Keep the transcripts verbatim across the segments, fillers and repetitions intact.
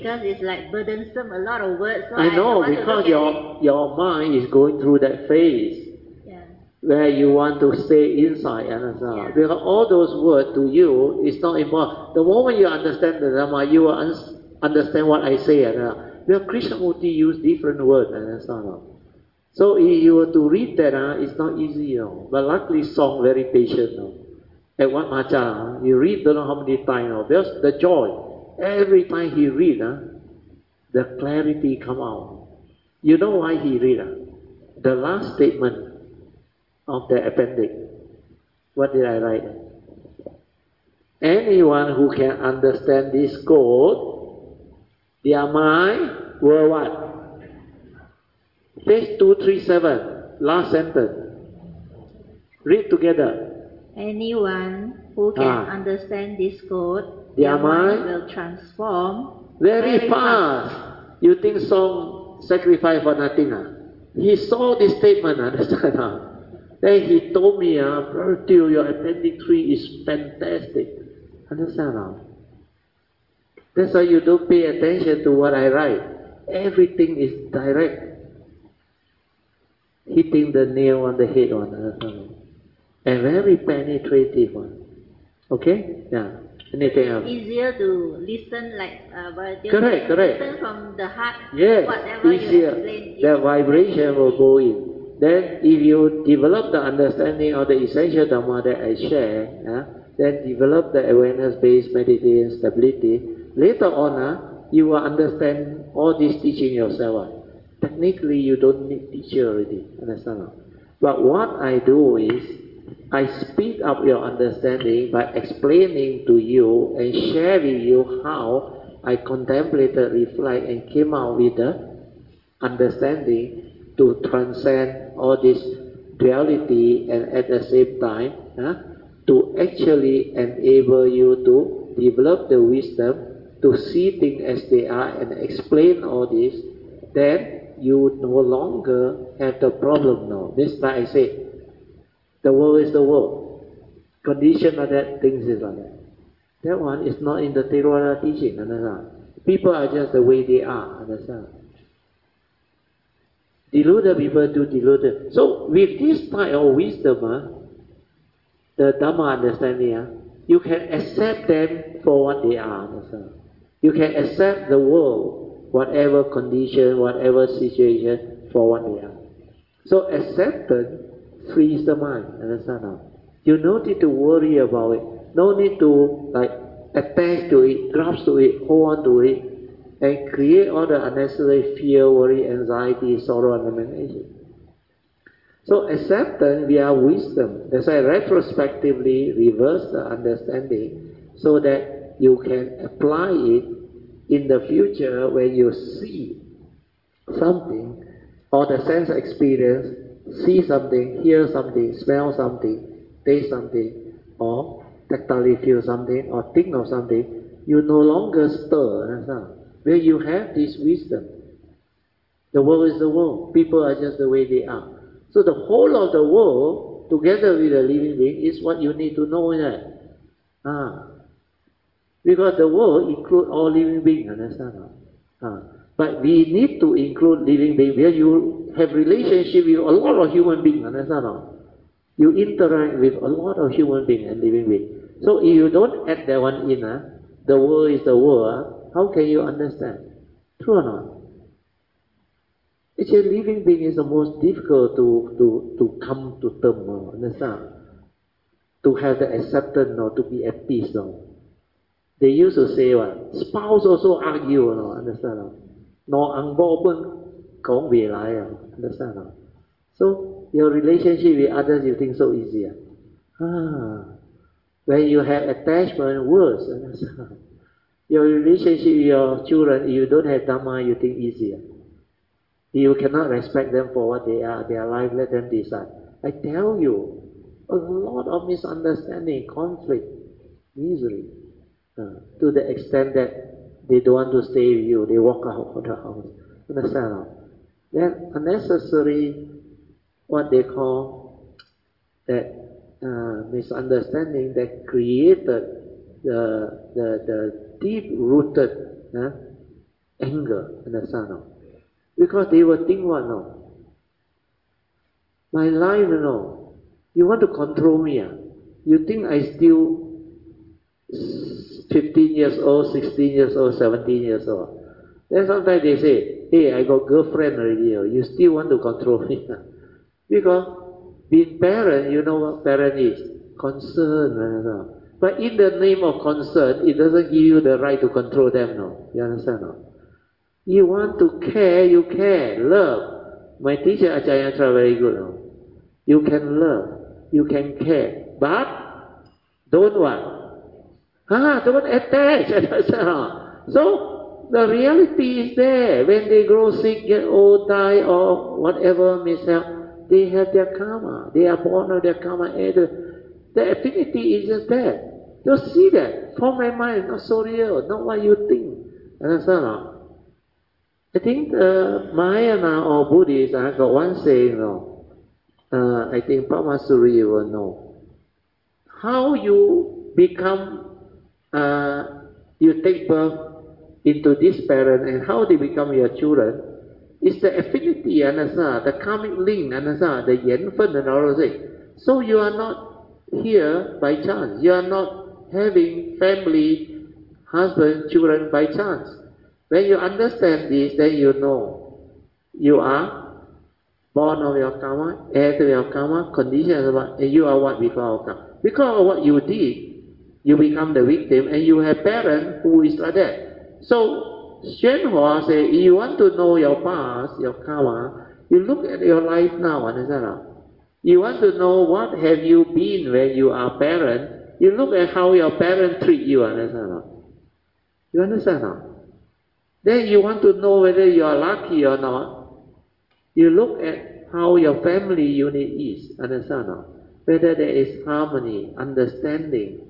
Because it's like burdensome, a lot of words. So I know, I because your, your mind is going through that phase. Yeah. Where you want to stay inside, understand? Yeah. Because all those words to you is not important. The moment you understand the Dhamma, you will un understand what I say. Understand? Because Krishnamurti used different words, understand? So if you were to read that, uh, it's not easy, you know. But luckily, Song very patient. You know. At Wat Macha, you read don't know how many times. You know. There's the joy. Every time he read, uh, the clarity come out. You know why he read? Uh? The last statement of the appendix. What did I write? Anyone who can understand this code, their mind will what? Page two three seven, last sentence. Read together. Anyone who can ah. understand this code, their, their mind, mind will transform very, very fast. fast. You think Song sacrificed for nothing? Ah? He saw this statement, understand? Ah? Then he told me, ah, Bertil, your appendix three is fantastic. Understand now? That's why you don't pay attention to what I write. Everything is direct. Hitting the nail on the head on, understand? And very penetrative one. Okay? Yeah. Anything else? Easier to listen like uh, correct, correct. Listen from the heart. Yes, whatever easier. You explain, the vibration will go in. Then if you develop the understanding of the essential Dhamma that I share, uh, then develop the awareness-based meditation stability, later on uh, you will understand all this teaching yourself. Uh. Technically you don't need teacher already, understand? Uh. But what I do is, I speed up your understanding by explaining to you and share with you how I contemplated, reflect, and came out with the understanding to transcend all this duality, and at the same time huh, to actually enable you to develop the wisdom to see things as they are and explain all this. Then you no longer have the problem now. This time I say, the world is the world. Condition of that, things is like that. That one is not in the Theravada teaching, understand? People are just the way they are, understand? Deluded people do deluded. So with this type of wisdom, uh, the Dhamma understanding, uh, you can accept them for what they are, understand? You can accept the world, whatever condition, whatever situation, for what they are. So acceptance frees the mind, understand now? You no need to worry about it. No need to like attach to it, grasp to it, hold on to it, and create all the unnecessary fear, worry, anxiety, sorrow, and lamentation. So acceptance via wisdom. That's why retrospectively reverse the understanding so that you can apply it in the future when you see something or the sense experience, see something, hear something, smell something, taste something, or tactily feel something, or think of something, you no longer stir, understand? Where you have this wisdom. The world is the world. People are just the way they are. So the whole of the world, together with the living being, is what you need to know that. Ah. Because the world includes all living beings, understand? Ah. But we need to include living beings where you have relationship with a lot of human beings, understand? You interact with a lot of human beings and living beings. So if you don't add that one in, uh, the world is the world, how can you understand? True or not? Actually, living being is the most difficult to, to, to come to terms, no? Understand? To have the acceptance, no? To be at peace. No? They used to say, what? Spouse also argue, no? Understand? No? No ang bo pun kong be lai, understand? No? So, your relationship with others, you think so easy. Ah. When you have attachment, worse. Understand? Your relationship with your children, if you don't have Dhamma, you think easier. You cannot respect them for what they are, their life, let them decide. I tell you, a lot of misunderstanding, conflict, misery, uh, to the extent that they don't want to stay with you, they walk out of the house. Understand? Then unnecessary, what they call that uh, misunderstanding that created the the the deep-rooted uh, anger, understand no? Because they will think what no? My life, you know, you want to control me, ah? You think I still fifteen years old, sixteen years old, seventeen years old. Then sometimes they say, hey, I got girlfriend already, you still want to control me. Because being parent, you know what parent is? Concern. But in the name of concern, it doesn't give you the right to control them, no. You understand, no? You want to care, you care, love. My teacher, Acharya Chara, very good, no? You can love, you can care, but don't what? Ah, don't attach. So, the reality is there. When they grow sick, get old, die, or whatever mishap, they have their karma. They are born of their karma. The affinity is just there. Just see that. Form my mind, not so real, not what you think. Understand? I think uh, Mahayana or Buddhists uh, got one saying, no. uh, I think Pamasuri will know. How you become Uh, you take birth into this parent and how they become your children is the affinity, understand? The karmic link, understand? The yanfen and all of it. So you are not here by chance. You are not having family, husband, children by chance. When you understand this, then you know you are born of your karma, heir to your karma, conditions of what, and you are what before karma. Because of what you did, you become the victim, and you have parents who is like that. So, Xuan Hua say, if you want to know your past, your karma, you look at your life now, understand? You want to know what have you been when you are parent, you look at how your parents treat you, understand? You understand? Then you want to know whether you are lucky or not, you look at how your family unit is, understand? Whether there is harmony, understanding,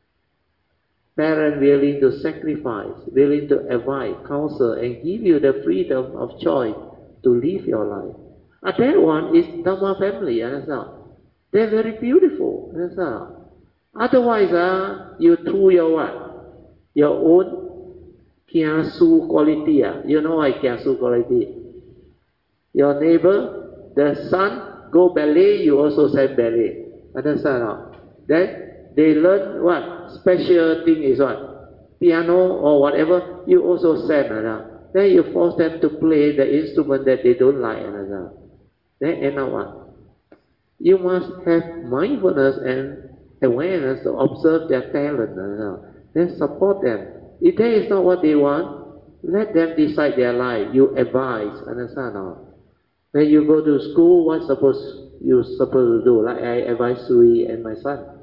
parent willing to sacrifice, willing to advise, counsel, and give you the freedom of choice to live your life. And that one is Dhamma family, understand? They're very beautiful, understand? Otherwise, uh, you through your what? Your own kiasu quality. Uh. You know what kiasu quality? Your neighbor, the son, go ballet, you also send ballet. Understand? Then they learn what? Special thing is what? Piano or whatever, you also send. Uh, then you force them to play the instrument that they don't like. Uh, then end up what? You must have mindfulness and awareness to observe their talent. Uh, then support them. If that is not what they want, let them decide their life. You advise. Understand? Uh, when you go to school, what suppose you supposed to do? Like I advise Sui and my son.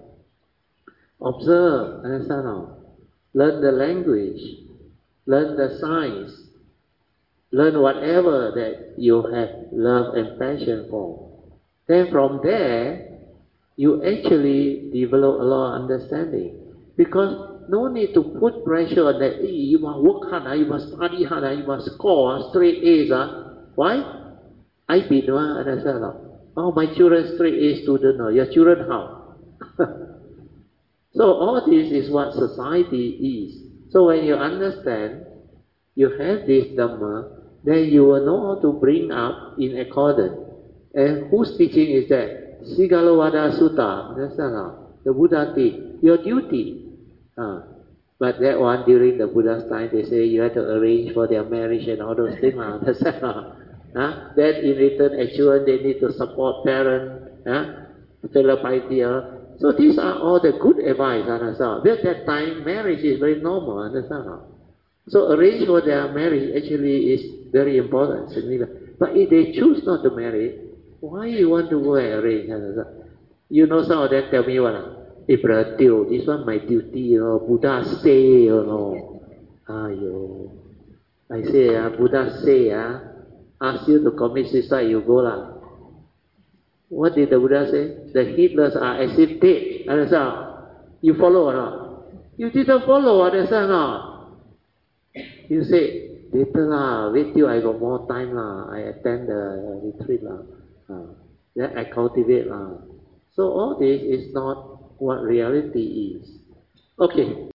Observe, understand now. Learn the language, learn the science, learn whatever that you have love and passion for. Then from there, you actually develop a lot of understanding. Because no need to put pressure on that, hey, you must work hard, you must study hard, you must score straight A's. Why? I been one, understand now. Oh, my children straight A student, no. Your children how? So all this is what society is. So when you understand, you have this Dhamma, then you will know how to bring up in accordance. And whose teaching is that? Sigalovada Sutta. Understand? The Buddha teach. Your duty. Uh, but that one during the Buddha's time, they say you have to arrange for their marriage and all those things. Understand? Uh, then in return, as children, they need to support parents, uh, fellow piety. So these are all the good advice, understand? At that time, marriage is very normal, understand? So arrange for their marriage actually is very important, significant. But if they choose not to marry, why you want to go and arrange, understand? You know, some of them tell me what? Hey, brother, this one my duty, you know, Buddha say, you know. Ayo. I say, uh, Buddha say, uh, ask you to commit suicide, you go lah. What did the Buddha say? The heedless are as if dead. Understand? You follow or not? You didn't follow, understand or not? You say, later lah, wait till I got more time lah, I attend the retreat lah. Uh, then I cultivate lah. So all this is not what reality is. Okay.